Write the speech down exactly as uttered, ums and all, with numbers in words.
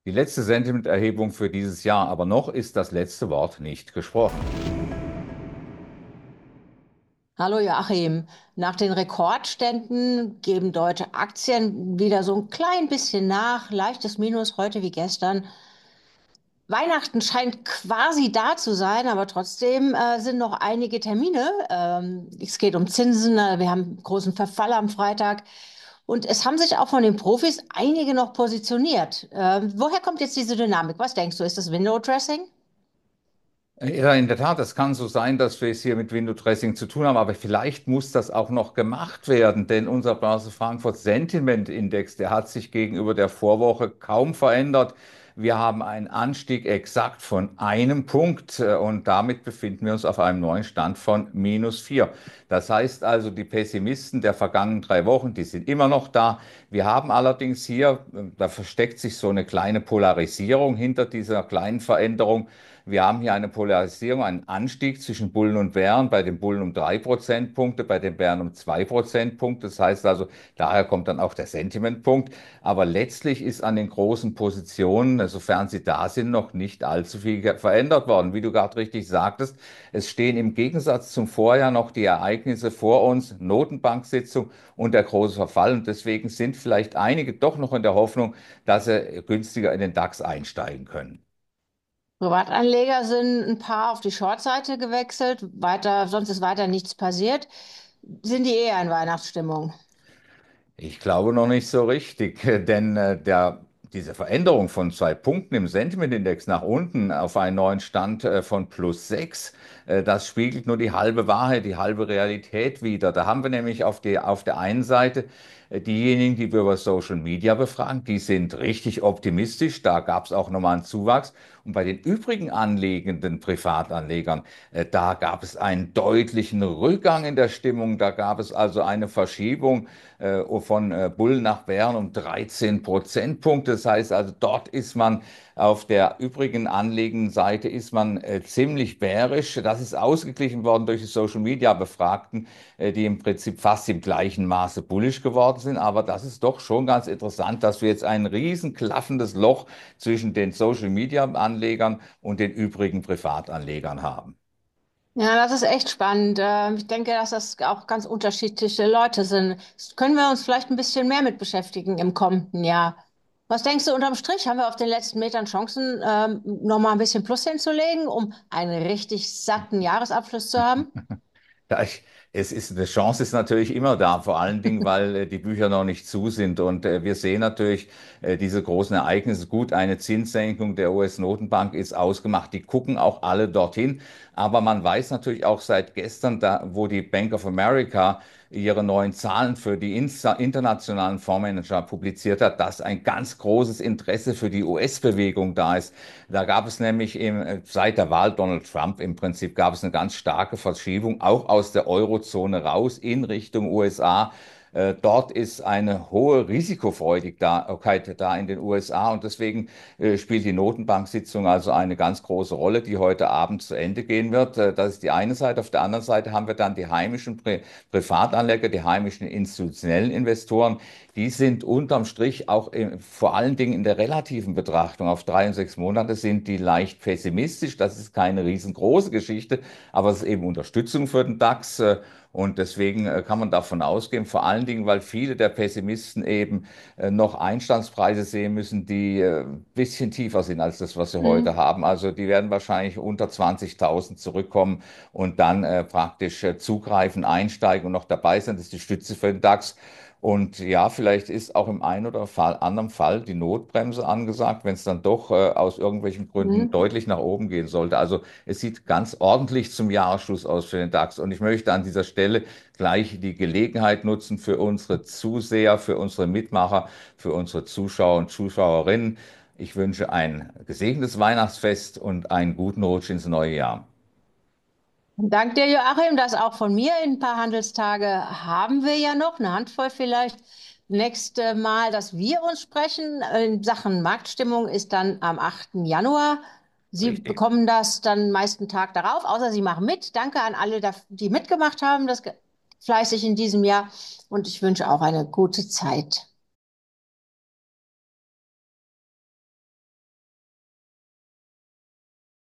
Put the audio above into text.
Die letzte Sentimenterhebung für dieses Jahr, aber noch ist das letzte Wort nicht gesprochen. Hallo Joachim, nach den Rekordständen geben deutsche Aktien wieder so ein klein bisschen nach, leichtes Minus heute wie gestern. Weihnachten scheint quasi da zu sein, aber trotzdem äh, sind noch einige Termine. Ähm, es geht um Zinsen, äh, wir haben großen Verfall am Freitag und es haben sich auch von den Profis einige noch positioniert. Ähm, woher kommt jetzt diese Dynamik? Was denkst du, ist das Window Dressing? Ja, in der Tat, es kann so sein, dass wir es hier mit Window Dressing zu tun haben, aber vielleicht muss das auch noch gemacht werden, denn unser Börse Frankfurt Sentiment Index, der hat sich gegenüber der Vorwoche kaum verändert. Wir haben einen Anstieg exakt von einem Punkt äh, und damit befinden wir uns auf einem neuen Stand von minus vier. Das heißt also, die Pessimisten der vergangenen drei Wochen, die sind immer noch da. Wir haben allerdings hier, äh, da versteckt sich so eine kleine Polarisierung hinter dieser kleinen Veränderung. Wir haben hier eine Polarisierung, einen Anstieg zwischen Bullen und Bären, bei den Bullen um drei Prozentpunkte, bei den Bären um zwei Prozentpunkte. Das heißt also, daher kommt dann auch der Sentimentpunkt. Aber letztlich ist an den großen Positionen, sofern sie da sind, noch nicht allzu viel verändert worden. Wie du gerade richtig sagtest, es stehen im Gegensatz zum Vorjahr noch die Ereignisse vor uns, Notenbanksitzung und der große Verfall. Und deswegen sind vielleicht einige doch noch in der Hoffnung, dass sie günstiger in den DAX einsteigen können. Privatanleger sind ein paar auf die Short-Seite gewechselt, weiter, sonst ist weiter nichts passiert. Sind die eher in Weihnachtsstimmung? Ich glaube noch nicht so richtig, äh, denn äh, der, diese Veränderung von zwei Punkten im Sentimentindex nach unten auf einen neuen Stand äh, von plus sechs, äh, das spiegelt nur die halbe Wahrheit, die halbe Realität wider. Da haben wir nämlich auf die, auf der einen Seite äh, diejenigen, die wir über Social Media befragen, die sind richtig optimistisch. Da gab es auch nochmal einen Zuwachs. Und bei den übrigen anlegenden Privatanlegern, äh, da gab es einen deutlichen Rückgang in der Stimmung. Da gab es also eine Verschiebung äh, von äh, Bull nach Bären um dreizehn Prozentpunkte. Das heißt also, dort ist man auf der übrigen anlegenden Seite ist man äh, ziemlich bärisch. Das ist ausgeglichen worden durch die Social Media Befragten, äh, die im Prinzip fast im gleichen Maße bullisch geworden sind. Aber das ist doch schon ganz interessant, dass wir jetzt ein riesen klaffendes Loch zwischen den Social Media Anlegern und den übrigen Privatanlegern haben. Ja, das ist echt spannend. Ähm, Ich denke, dass das auch ganz unterschiedliche Leute sind. Das können wir uns vielleicht ein bisschen mehr mit beschäftigen im kommenden Jahr. Was denkst du unterm Strich? Haben wir auf den letzten Metern Chancen, ähm, nochmal ein bisschen Plus hinzulegen, um einen richtig satten Jahresabschluss zu haben? Ja, ich, es ist, eine Chance ist natürlich immer da, vor allen Dingen, weil äh, die Bücher noch nicht zu sind. Und äh, wir sehen natürlich äh, diese großen Ereignisse. Gut, eine Zinssenkung der U S-Notenbank ist ausgemacht. Die gucken auch alle dorthin. Aber man weiß natürlich auch seit gestern, da, wo die Bank of America ihre neuen Zahlen für die insta- internationalen Fondsmanager publiziert hat, dass ein ganz großes Interesse für die U S-Bewegung da ist. Da gab es nämlich im, äh, seit der Wahl Donald Trump im Prinzip gab es eine ganz starke Verschiebung, auch aus der Eurozone raus in Richtung U S A. Äh, Dort ist eine hohe Risikofreudigkeit da in den U S A und deswegen äh, spielt die Notenbank-Sitzung also eine ganz große Rolle, die heute Abend zu Ende gehen wird. Äh, Das ist die eine Seite. Auf der anderen Seite haben wir dann die heimischen Pri Privatanleger, die heimischen institutionellen Investoren. Die sind unterm Strich auch im, vor allen Dingen in der relativen Betrachtung auf drei und sechs Monate sind die leicht pessimistisch. Das ist keine riesengroße Geschichte, aber es ist eben Unterstützung für den DAX. Äh, Und deswegen äh, kann man davon ausgehen, vor allen Dingen, weil viele der Pessimisten eben äh, noch Einstandspreise sehen müssen, die äh, ein bisschen tiefer sind als das, was wir heute Hm. haben. Also die werden wahrscheinlich unter zwanzigtausend zurückkommen und dann äh, praktisch äh, zugreifen, einsteigen und noch dabei sein. Das ist die Stütze für den DAX. Und ja, vielleicht ist auch im einen oder Fall, anderen Fall die Notbremse angesagt, wenn es dann doch äh, aus irgendwelchen Gründen Hm. deutlich nach oben gehen sollte. Also es sieht ganz ordentlich zum Jahresschluss aus für den DAX. Und ich möchte an dieser Stelle gleich die Gelegenheit nutzen für unsere Zuseher, für unsere Mitmacher, für unsere Zuschauer und Zuschauerinnen. Ich wünsche ein gesegnetes Weihnachtsfest und einen guten Rutsch ins neue Jahr. Dank dir, Joachim, das auch von mir. In ein paar Handelstage haben wir ja noch, eine Handvoll vielleicht. Nächste Mal, dass wir uns sprechen in Sachen Marktstimmung, ist dann am achten Januar. Sie Richtig. bekommen das dann meisten Tag darauf, außer Sie machen mit. Danke an alle, die mitgemacht haben, das fleißig in diesem Jahr. Und ich wünsche auch eine gute Zeit.